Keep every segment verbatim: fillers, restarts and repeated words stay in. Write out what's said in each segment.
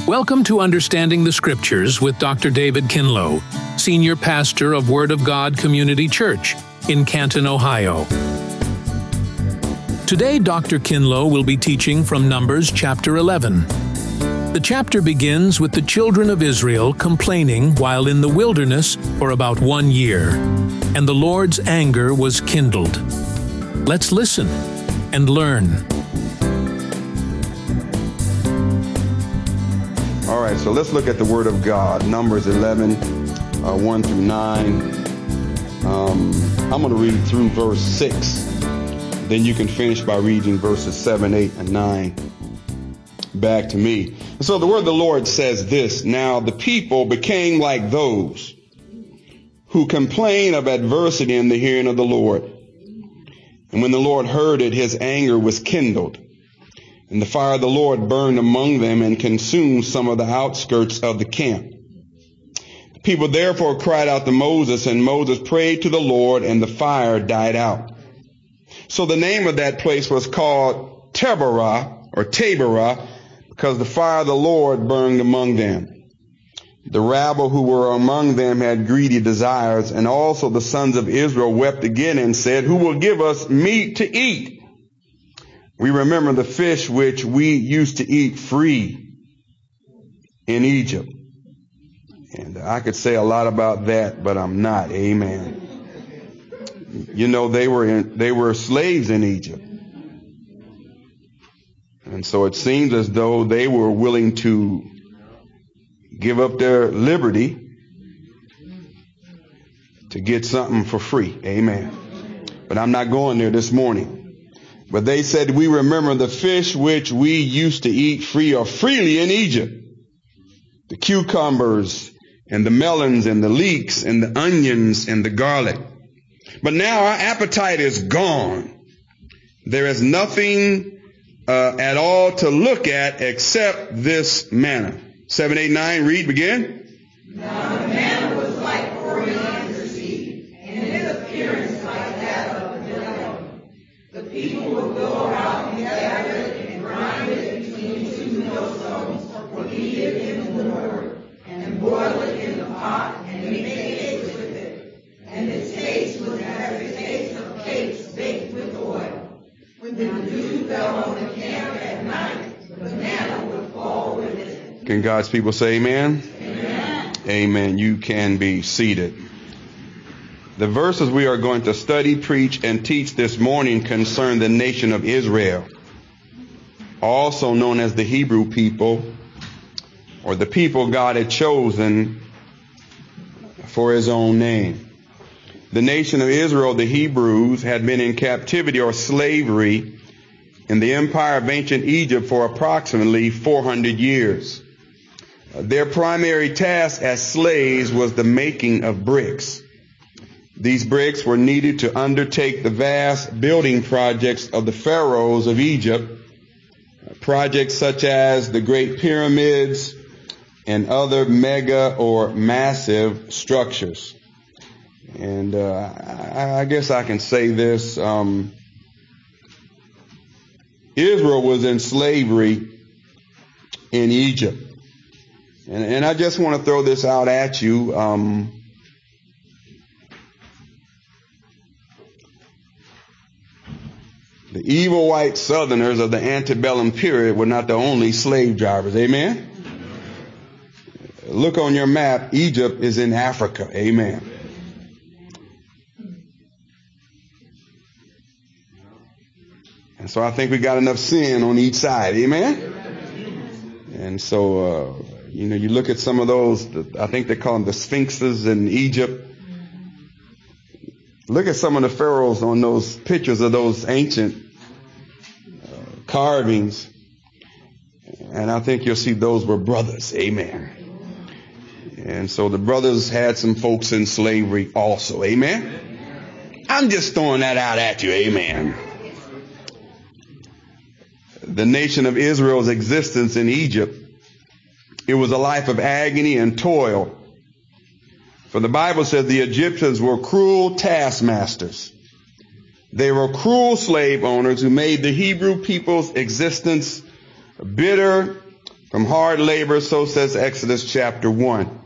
Welcome to Understanding the Scriptures with Doctor David Kinlow, Senior Pastor of Word of God Community Church in Canton, Ohio. Today, Doctor Kinlow will be teaching from Numbers chapter eleven. The chapter begins with the children of Israel complaining while in the wilderness for about one year, and the Lord's anger was kindled. Let's listen and learn. All right, so let's look at the Word of God. Numbers eleven, uh, one through nine. Um, I'm going to read through verse six. Then you can finish by reading verses seven, eight, and nine back to me. And so the word of the Lord says this: Now the people became like those who complain of adversity in the hearing of the Lord. And when the Lord heard it, his anger was kindled. And the fire of the Lord burned among them and consumed some of the outskirts of the camp. The people therefore cried out to Moses, and Moses prayed to the Lord, and the fire died out. So the name of that place was called Taberah, or Taberah, because the fire of the Lord burned among them. The rabble who were among them had greedy desires, and also the sons of Israel wept again and said, Who will give us meat to eat? We remember the fish which we used to eat free in Egypt. And I could say a lot about that, but I'm not. Amen. You know, they were in, they were slaves in Egypt. And so it seems as though they were willing to give up their liberty to get something for free. Amen. But I'm not going there this morning. But they said, we remember the fish which we used to eat free or freely in Egypt. The cucumbers and the melons and the leeks and the onions and the garlic. But now our appetite is gone. There is nothing uh, at all to look at except this manna. Seven, eight, nine, read, begin. Now the manna was like coriander seed, and his appearance like that of a millet. The people would go around and gather it and grind it between two millstones, or beat it in the mortar, and boil it in the pot, and make cakes with it. And its taste was as the taste of cakes baked with oil. When the dew fell on the camp at night, the manna would fall with it. Can God's people say amen? Amen. Amen. You can be seated. The verses we are going to study, preach, and teach this morning concern the nation of Israel, also known as the Hebrew people, or the people God had chosen for his own name. The nation of Israel, the Hebrews, had been in captivity or slavery in the empire of ancient Egypt for approximately four hundred years. Their primary task as slaves was the making of bricks. These bricks were needed to undertake the vast building projects of the pharaohs of Egypt, projects such as the Great Pyramids and other mega or massive structures. And uh, I, I guess I can say this. Um, Israel was in slavery in Egypt. And, and I just want to throw this out at you. Um, the evil white Southerners of the antebellum period were not the only slave drivers. Amen? Look on your map. Egypt is in Africa. Amen. And so I think we got enough sin on each side. Amen? And so, uh, you know, you look at some of those, I think they call them the sphinxes in Egypt. Look at some of the pharaohs on those pictures of those ancient uh, carvings. And I think you'll see those were brothers. Amen. And so the brothers had some folks in slavery also. Amen. I'm just throwing that out at you. Amen. The nation of Israel's existence in Egypt, it was a life of agony and toil. For the Bible says the Egyptians were cruel taskmasters. They were cruel slave owners who made the Hebrew people's existence bitter from hard labor, so says Exodus chapter one.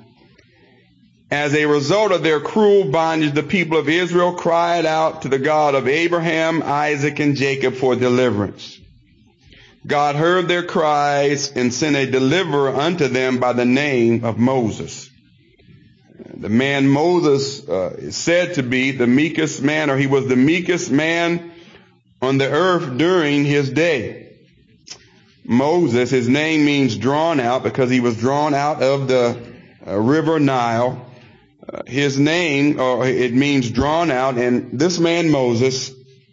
As a result of their cruel bondage, the people of Israel cried out to the God of Abraham, Isaac, and Jacob for deliverance. God heard their cries and sent a deliverer unto them by the name of Moses. The man Moses uh, is said to be the meekest man, or he was the meekest man on the earth during his day. Moses, his name means drawn out because he was drawn out of the uh, river Nile. Uh, his name, or it means drawn out, and this man Moses,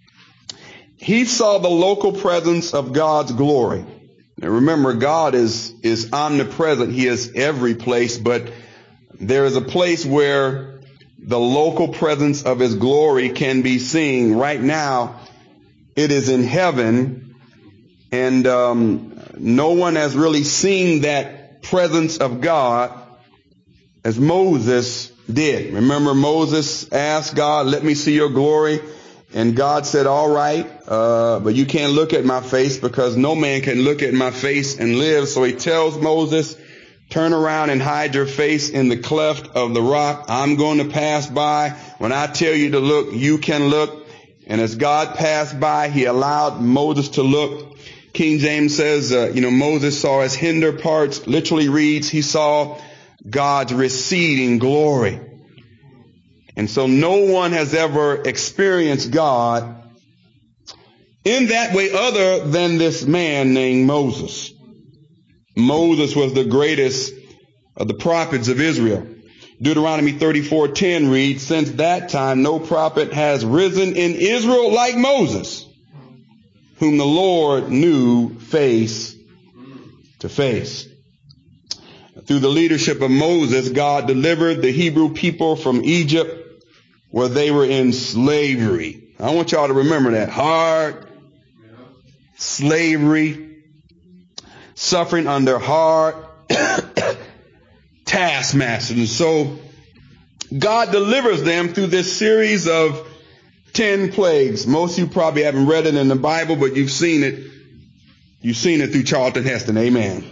he saw the local presence of God's glory. Now remember, God is, is omnipresent. He is every place, but there is a place where the local presence of his glory can be seen. Right now, it is in heaven, and um, no one has really seen that presence of God as Moses did. Remember, Moses asked God, let me see your glory. And God said, all right, uh, but you can't look at my face because no man can look at my face and live. So he tells Moses, turn around and hide your face in the cleft of the rock. I'm going to pass by. When I tell you to look, you can look. And as God passed by, he allowed Moses to look. King James says, uh, you know, Moses saw his hinder parts. Literally reads, he saw God's receding glory. And so no one has ever experienced God in that way other than this man named Moses. Moses was the greatest of the prophets of Israel. Deuteronomy thirty-four ten reads, since that time no prophet has risen in Israel like Moses, whom the Lord knew face to face. Through the leadership of Moses, God delivered the Hebrew people from Egypt, where they were in slavery. I want y'all to remember that. Hard slavery, suffering under hard taskmasters. And so God delivers them through this series of ten plagues. Most of you probably haven't read it in the Bible, but you've seen it. You've seen it through Charlton Heston. Amen.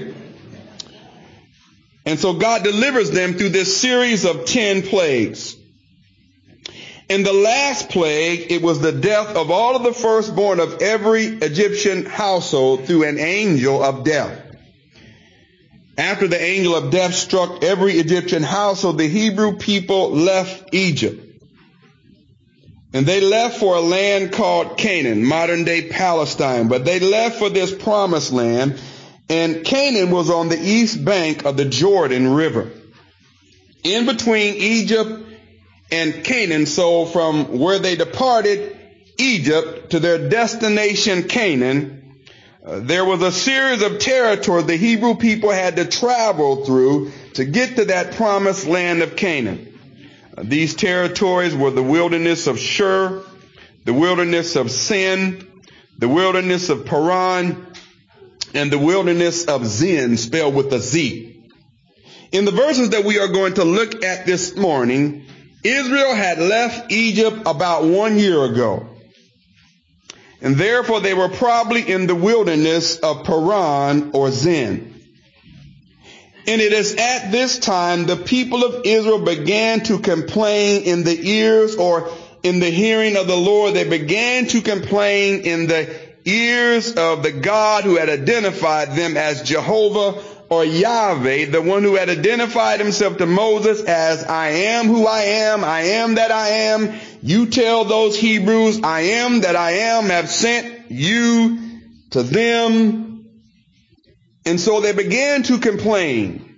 And so God delivers them through this series of ten plagues. In the last plague, it was the death of all of the firstborn of every Egyptian household through an angel of death. After the angel of death struck every Egyptian household, the Hebrew people left Egypt. And they left for a land called Canaan, modern day Palestine. But they left for this promised land, and Canaan was on the east bank of the Jordan River. In between Egypt and Canaan, so from where they departed Egypt to their destination Canaan, uh, there was a series of territories the Hebrew people had to travel through to get to that promised land of Canaan. Uh, these territories were the wilderness of Shur, the wilderness of Sin, the wilderness of Paran, and the wilderness of Zin, spelled with a Z. In the verses that we are going to look at this morning, Israel had left Egypt about one year ago. And therefore they were probably in the wilderness of Paran or Zin. And it is at this time the people of Israel began to complain in the ears or in the hearing of the Lord. They began to complain in the ears of the God who had identified them as Jehovah or Yahweh, the one who had identified himself to Moses as I am who I am, I am that I am. You tell those Hebrews, I am that I am, have sent you to them. And so they began to complain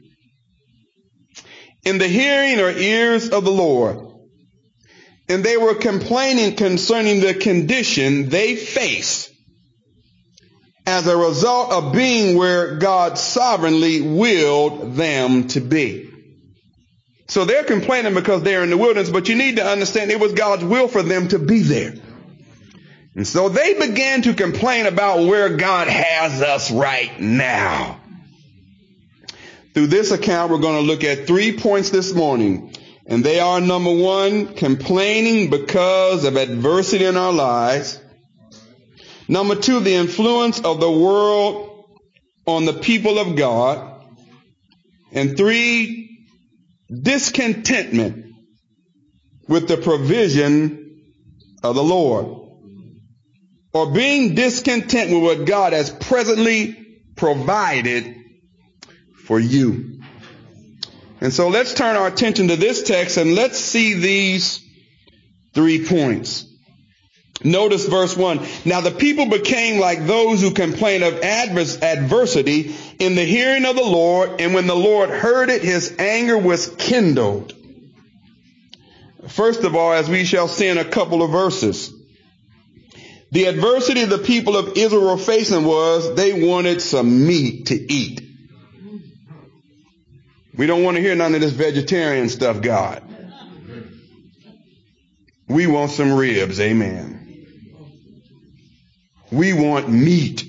in the hearing or ears of the Lord. And they were complaining concerning the condition they faced as a result of being where God sovereignly willed them to be. So they're complaining because they're in the wilderness, but you need to understand it was God's will for them to be there. And so they began to complain about where God has us right now. Through this account, we're going to look at three points this morning. And they are, number one, complaining because of adversity in our lives. Number two, the influence of the world on the people of God. And three, discontentment with the provision of the Lord, or being discontent with what God has presently provided for you. And so let's turn our attention to this text and let's see these three points. Notice verse one. Now the people became like those who complain of advers- adversity in the hearing of the Lord, and when the Lord heard it, his anger was kindled. First of all, as we shall see in a couple of verses, the adversity the people of Israel were facing was they wanted some meat to eat. We don't want to hear none of this vegetarian stuff, God. We want some ribs, amen. We want meat.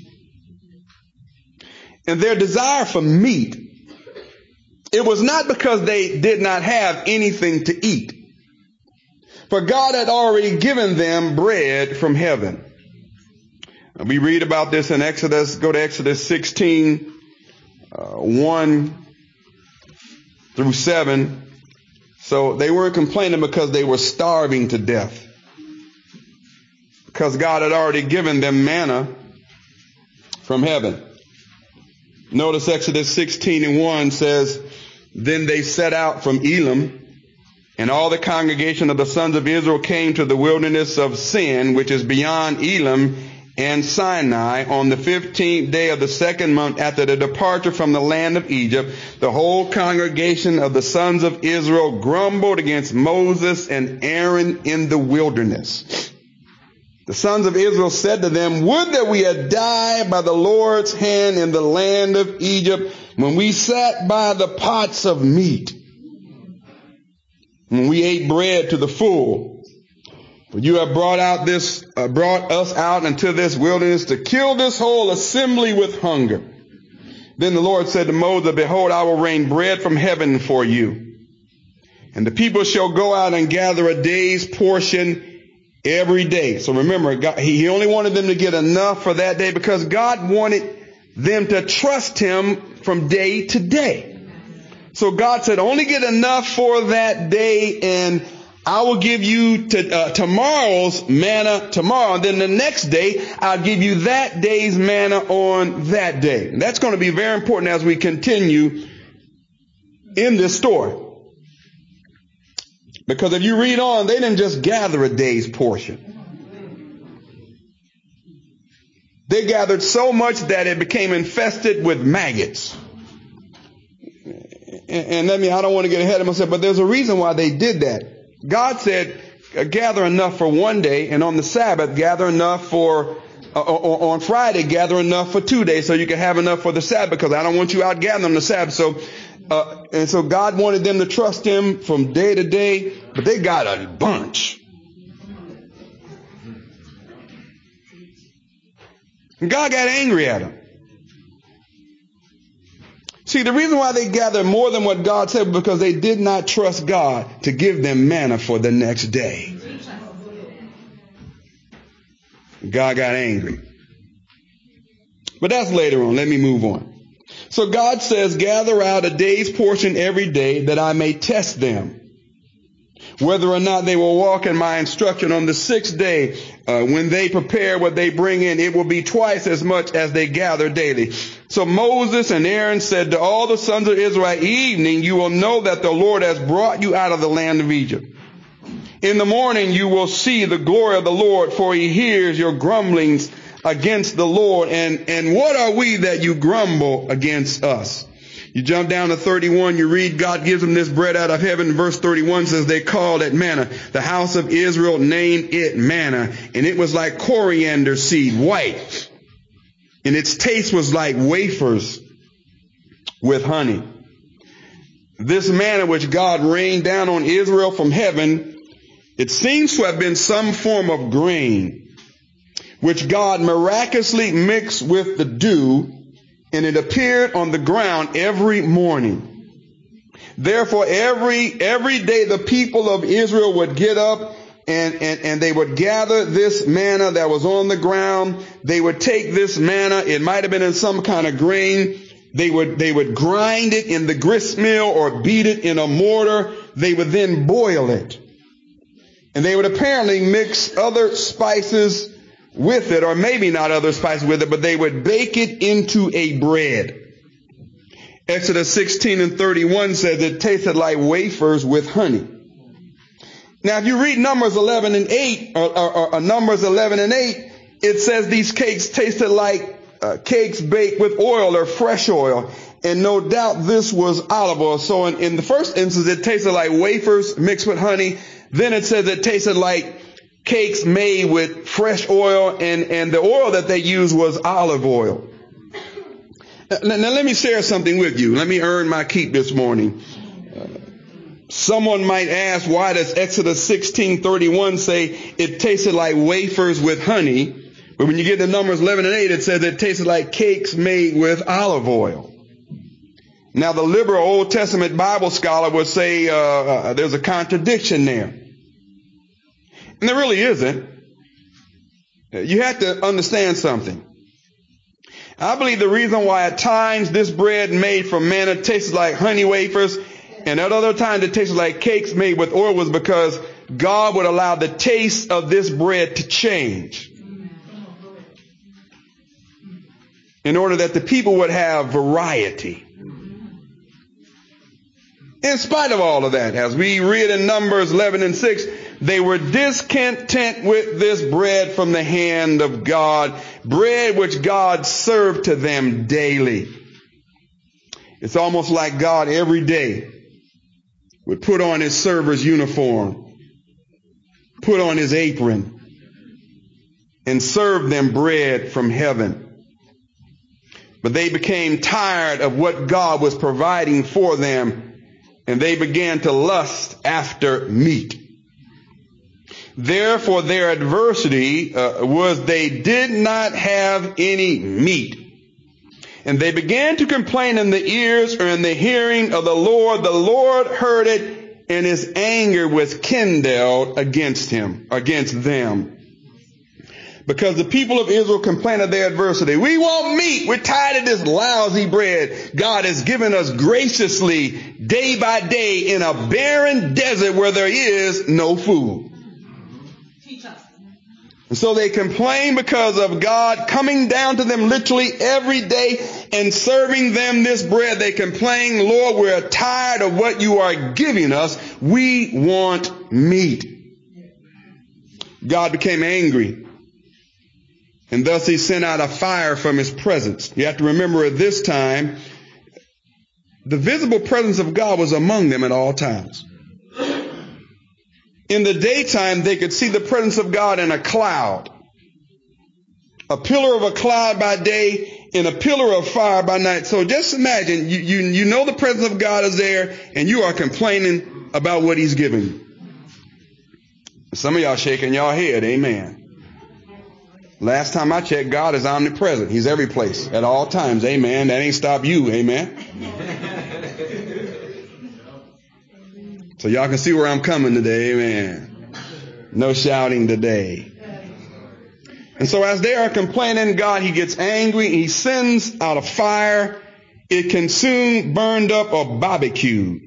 And their desire for meat, it was not because they did not have anything to eat. For God had already given them bread from heaven. We read about this in Exodus. Go to Exodus sixteen, uh, one through seven. So they weren't complaining because they were starving to death, because God had already given them manna from heaven. Notice Exodus sixteen and one says, then they set out from Elim, and all the congregation of the sons of Israel came to the wilderness of Sin, which is beyond Elim and Sinai, on the fifteenth day of the second month after the departure from the land of Egypt. The whole congregation of the sons of Israel grumbled against Moses and Aaron in the wilderness. The sons of Israel said to them, would that we had died by the Lord's hand in the land of Egypt, when we sat by the pots of meat, when we ate bread to the full. For you have brought out this, uh, brought us out into this wilderness to kill this whole assembly with hunger. Then the Lord said to Moses, behold, I will rain bread from heaven for you, and the people shall go out and gather a day's portion every day. So remember, God, he only wanted them to get enough for that day because God wanted them to trust him from day to day. So God said, only get enough for that day, and I will give you to, uh, tomorrow's manna tomorrow. And then the next day, I'll give you that day's manna on that day. And that's going to be very important as we continue in this story. Because if you read on, they didn't just gather a day's portion. They gathered so much that it became infested with maggots. And let me, I don't want to get ahead of myself, but there's a reason why they did that. God said, gather enough for one day, and on the Sabbath, gather enough for, uh, on Friday, gather enough for two days so you can have enough for the Sabbath, because I don't want you out gathering on the Sabbath. So, uh, and so God wanted them to trust him from day to day, but they got a bunch. And God got angry at them. See, the reason why they gathered more than what God said was because they did not trust God to give them manna for the next day. God got angry. But that's later on. Let me move on. So God says, gather out a day's portion every day that I may test them, whether or not they will walk in my instruction. On the sixth day, uh, when they prepare what they bring in, it will be twice as much as they gather daily. So Moses and Aaron said to all the sons of Israel, at evening you will know that the Lord has brought you out of the land of Egypt. In the morning you will see the glory of the Lord, for he hears your grumblings against the Lord. And, and what are we that you grumble against us? You jump down to thirty-one, you read, God gives them this bread out of heaven. Verse thirty-one says they called it manna. The house of Israel named it manna, and it was like coriander seed, white, and its taste was like wafers with honey. This manna which God rained down on Israel from heaven, it seems to have been some form of grain, which God miraculously mixed with the dew, and it appeared on the ground every morning. Therefore, every every day the people of Israel would get up And, and, and they would gather this manna that was on the ground. They would take this manna. It might have been in some kind of grain. They would, they would grind it in the grist mill or beat it in a mortar. They would then boil it. And they would apparently mix other spices with it, or maybe not other spices with it, but they would bake it into a bread. Exodus sixteen and thirty-one says it tasted like wafers with honey. Now, if you read Numbers eleven and eight, or, or, or Numbers eleven and eight, it says these cakes tasted like uh, cakes baked with oil or fresh oil. And no doubt this was olive oil. So in, in the first instance, it tasted like wafers mixed with honey. Then it says it tasted like cakes made with fresh oil, and, and the oil that they used was olive oil. Now, now let me share something with you. Let me earn my keep this morning. Uh, someone might ask, why does Exodus sixteen thirty-one say it tasted like wafers with honey? But when you get to Numbers eleven and eight, it says it tasted like cakes made with olive oil. Now, the liberal Old Testament Bible scholar would say uh, uh, there's a contradiction there. And there really isn't. You have to understand something. I believe the reason why at times this bread made from manna tasted like honey wafers, and at other times it tasted like cakes made with oil, was because God would allow the taste of this bread to change, in order that the people would have variety. In spite of all of that, as we read in Numbers eleven and six, they were discontent with this bread from the hand of God, bread which God served to them daily. It's almost like God every day would put on his server's uniform, put on his apron, and serve them bread from heaven. But they became tired of what God was providing for them, and they began to lust after meat. Therefore, their adversity uh, was they did not have any meat. And they began to complain in the ears or in the hearing of the Lord. The Lord heard it, and his anger was kindled against him, against them. Because the people of Israel complained of their adversity. We want meat. We're tired of this lousy bread God has given us graciously day by day in a barren desert where there is no food. And so they complain because of God coming down to them literally every day and serving them this bread. They complain, Lord, we're tired of what you are giving us. We want meat. God became angry, and thus he sent out a fire from his presence. You have to remember at this time, the visible presence of God was among them at all times. In the daytime, they could see the presence of God in a cloud, a pillar of a cloud by day and a pillar of fire by night. So just imagine, you, you, you know the presence of God is there, and you are complaining about what he's giving you. Some of y'all shaking your head, amen. Last time I checked, God is omnipresent. He's every place at all times, amen. That ain't stop you, amen. So y'all can see where I'm coming today, amen. No shouting today. And so as they are complaining, God, he gets angry. He sends out a fire. It consumed, burned up, or barbecued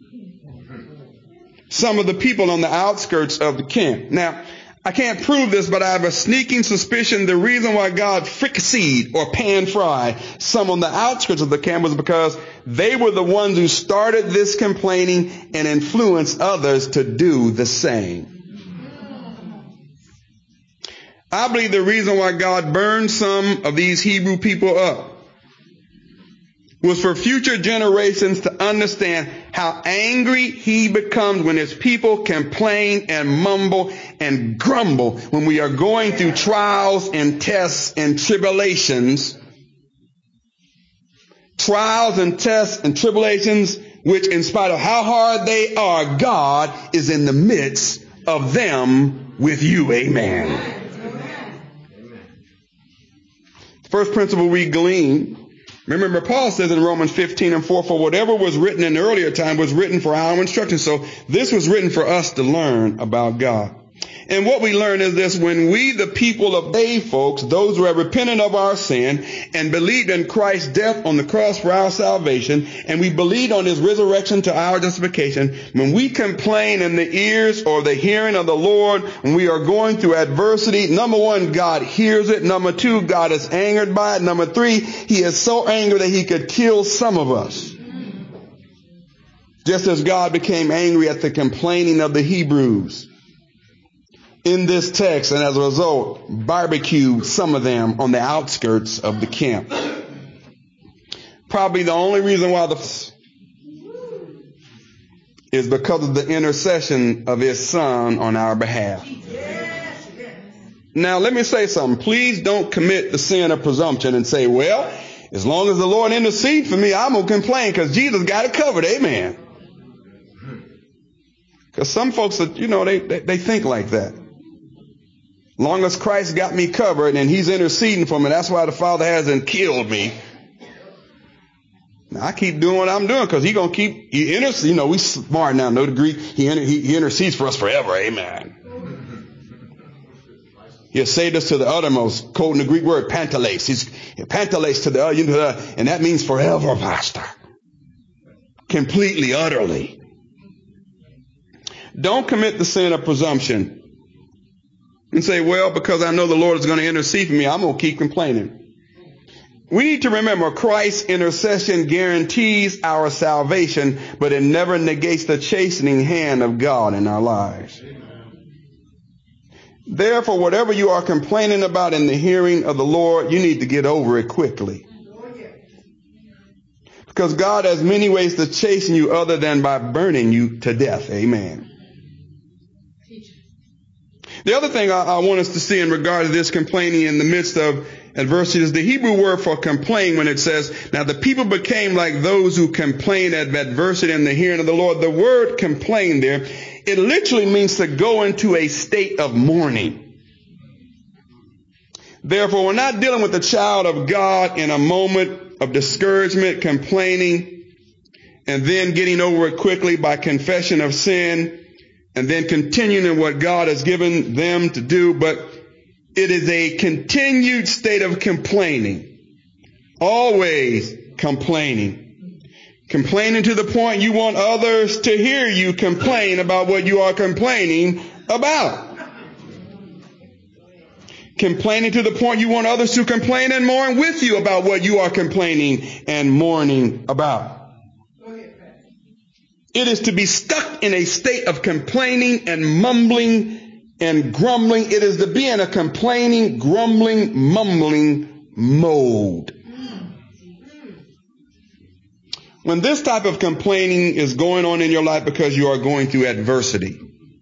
some of the people on the outskirts of the camp. Now, I can't prove this, but I have a sneaking suspicion the reason why God fricasseed or pan-fried some on the outskirts of the camp was because they were the ones who started this complaining and influenced others to do the same. I believe the reason why God burned some of these Hebrew people up was for future generations to understand how angry he becomes when his people complain and mumble and grumble when we are going through trials and tests and tribulations. Trials and tests and tribulations, which in spite of how hard they are, God is in the midst of them with you. Amen. The first principle we glean, remember, Paul says in Romans fifteen and four, for whatever was written in the earlier time was written for our instruction. So this was written for us to learn about God. And what we learn is this: when we, the people of faith, folks, those who have repented of our sin and believed in Christ's death on the cross for our salvation, and we believed on his resurrection to our justification, when we complain in the ears or the hearing of the Lord, when we are going through adversity, number one, God hears it. Number two, God is angered by it. Number three, he is so angry that he could kill some of us. Just as God became angry at the complaining of the Hebrews in this text, and as a result, barbecued some of them on the outskirts of the camp. Probably the only reason why the is because of the intercession of his son on our behalf. Now, let me say something. Please don't commit the sin of presumption and say, well, as long as the Lord intercedes for me, I'm going to complain because Jesus got it covered. Amen. Because some folks, are, you know, they, they, they think like that. Long as Christ got me covered and he's interceding for me, that's why the Father hasn't killed me. Now, I keep doing what I'm doing because he's going to keep, he intercedes. You know, we smart now, no degree. He, inter, he, he intercedes for us forever. Amen. He has saved us to the uttermost, quoting the Greek word pantales. He's pantales to the, you know, and that means forever, Pastor. Completely, utterly. Don't commit the sin of presumption and say, well, because I know the Lord is going to intercede for me, I'm going to keep complaining. We need to remember Christ's intercession guarantees our salvation, but it never negates the chastening hand of God in our lives. Therefore, whatever you are complaining about in the hearing of the Lord, you need to get over it quickly. Because God has many ways to chasten you other than by burning you to death. Amen. The other thing I, I want us to see in regard to this complaining in the midst of adversity is the Hebrew word for complain when it says, now the people became like those who complain at adversity in the hearing of the Lord. The word complain there, it literally means to go into a state of mourning. Therefore, we're not dealing with the child of God in a moment of discouragement, complaining, and then getting over it quickly by confession of sin, and then continuing in what God has given them to do. But it is a continued state of complaining. Always complaining. Complaining to the point you want others to hear you complain about what you are complaining about. Complaining to the point you want others to complain and mourn with you about what you are complaining and mourning about. It is to be stuck in a state of complaining and mumbling and grumbling. It is to be in a complaining, grumbling, mumbling mode. When this type of complaining is going on in your life because you are going through adversity,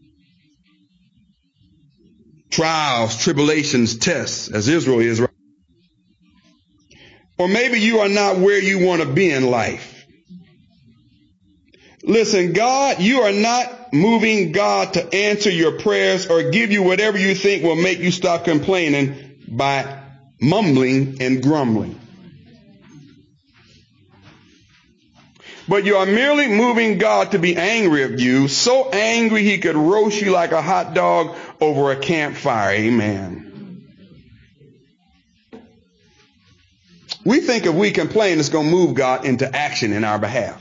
trials, tribulations, tests, as Israel is, or maybe you are not where you want to be in life. Listen, God, you are not moving God to answer your prayers or give you whatever you think will make you stop complaining by mumbling and grumbling. But you are merely moving God to be angry of you, so angry he could roast you like a hot dog over a campfire. Amen. We think if we complain, it's going to move God into action in our behalf.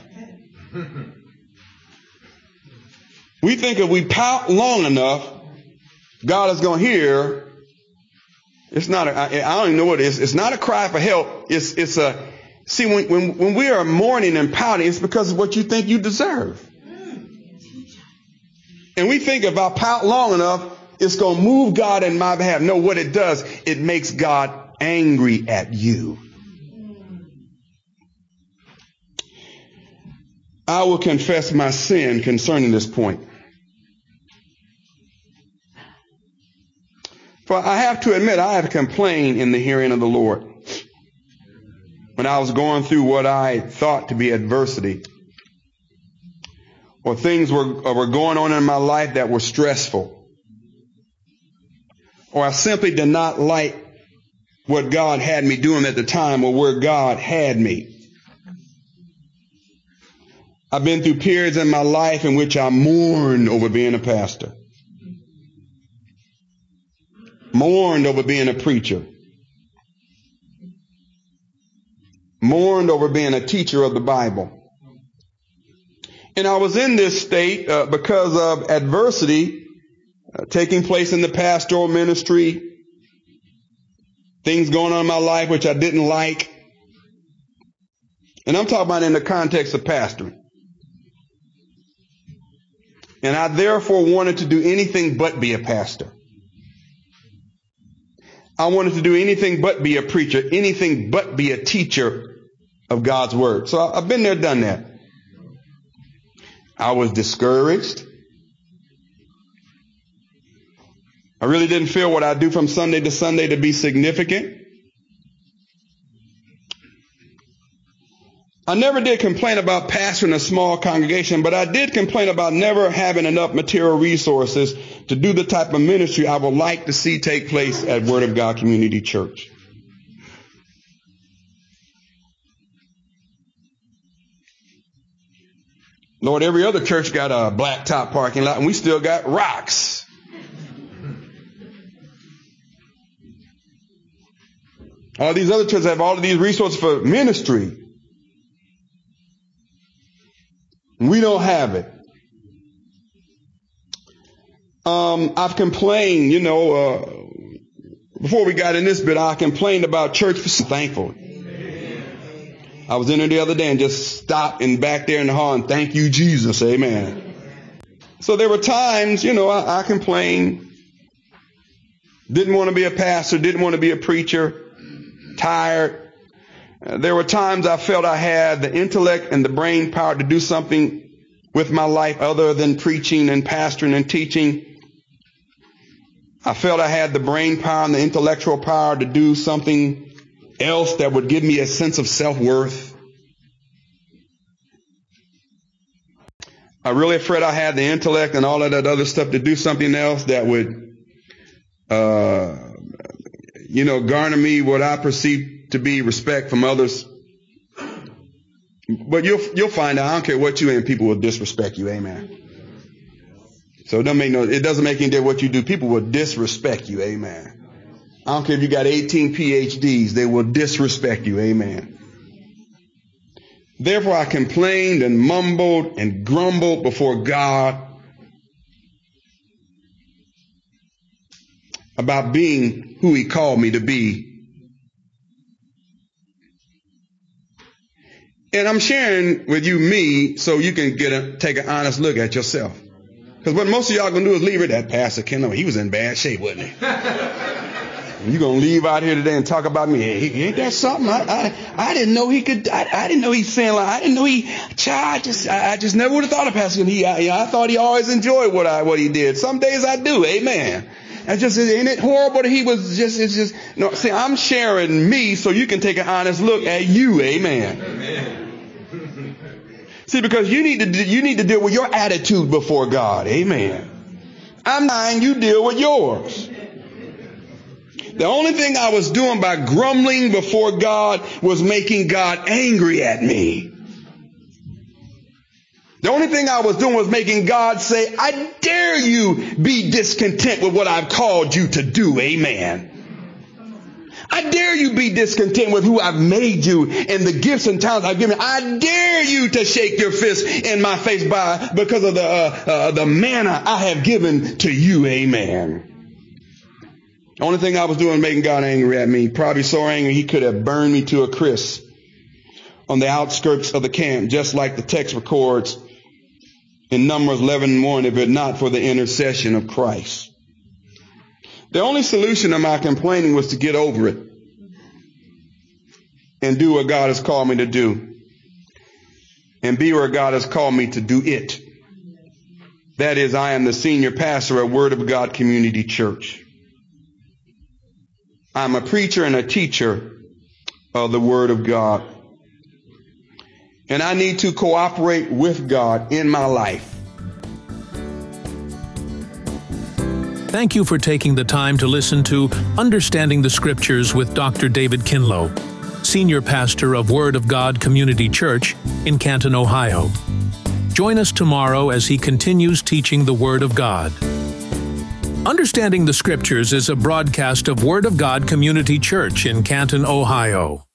We think if we pout long enough, God is going to hear. It's not a, I, I don't even know what it is. It's not a cry for help. It's, it's a, see, when, when, when we are mourning and pouting, it's because of what you think you deserve. And we think if I pout long enough, it's going to move God in my behalf. No, what it does, it makes God angry at you. I will confess my sin concerning this point. For I have to admit, I have complained in the hearing of the Lord when I was going through what I thought to be adversity, or things were, were going on in my life that were stressful, or I simply did not like what God had me doing at the time or where God had me. I've been through periods in my life in which I mourned over being a pastor. mourned over being a preacher, mourned over being a teacher of the Bible. And I was in this state uh, because of adversity uh, taking place in the pastoral ministry, things going on in my life which I didn't like. And I'm talking about in the context of pastoring. And I therefore wanted to do anything but be a pastor. I wanted to do anything but be a preacher, anything but be a teacher of God's word. So I've been there, done that. I was discouraged. I really didn't feel what I do from Sunday to Sunday to be significant. I never did complain about pastoring a small congregation, but I did complain about never having enough material resources to do the type of ministry I would like to see take place at Word of God Community Church. Lord, every other church got a blacktop parking lot, and we still got rocks. All these other churches have all of these resources for ministry. We don't have it. Um, I've complained, you know, uh, before we got in this bit, I complained about church for thankful. I was in there the other day and just stopped and back there in the hall and thank you, Jesus. Amen. So there were times, you know, I, I complained, didn't want to be a pastor, didn't want to be a preacher, tired. Uh, there were times I felt I had the intellect and the brain power to do something with my life other than preaching and pastoring and teaching. I felt I had the brain power and the intellectual power to do something else that would give me a sense of self-worth. I really felt I had the intellect and all of that other stuff to do something else that would, uh, you know, garner me what I perceive to be respect from others. But you'll you'll find out, I don't care what you in, people will disrespect you. Amen. So it doesn't make no, it doesn't make any difference what you do. People will disrespect you. Amen. I don't care if you got eighteen P H Ds, they will disrespect you. Amen. Therefore, I complained and mumbled and grumbled before God about being who He called me to be. And I'm sharing with you me so you can get a, take an honest look at yourself. Because what most of y'all going to do is leave it at Pastor Kendall. He was in bad shape, wasn't he? You're going to leave out here today and talk about me. Hey, ain't that something? I, I, I didn't know he could. I, I didn't know he's saying like, I didn't know he, child, I just, I, I just never would have thought of Pastor Kendall. He, I, I thought he always enjoyed what I, what he did. Some days I do. Amen. And just, ain't it horrible that he was just, it's just, no, see, I'm sharing me so you can take an honest look at you. Amen. Amen. See, because you need to, you need to deal with your attitude before God. Amen. I'm mine, you deal with yours. The only thing I was doing by grumbling before God was making God angry at me. The only thing I was doing was making God say, I dare you be discontent with what I've called you to do. Amen. I dare you be discontent with who I've made you and the gifts and talents I've given. I dare you to shake your fist in my face by because of the uh, uh, the manna I have given to you. Amen. The only thing I was doing was making God angry at me. Probably so angry he could have burned me to a crisp on the outskirts of the camp, just like the text records in Numbers eleven one, if it not for the intercession of Christ. The only solution to my complaining was to get over it and do what God has called me to do and be where God has called me to do it. That is, I am the senior pastor at Word of God Community Church. I'm a preacher and a teacher of the Word of God. And I need to cooperate with God in my life. Thank you for taking the time to listen to Understanding the Scriptures with Doctor David Kinlow, Senior Pastor of Word of God Community Church in Canton, Ohio. Join us tomorrow as he continues teaching the Word of God. Understanding the Scriptures is a broadcast of Word of God Community Church in Canton, Ohio.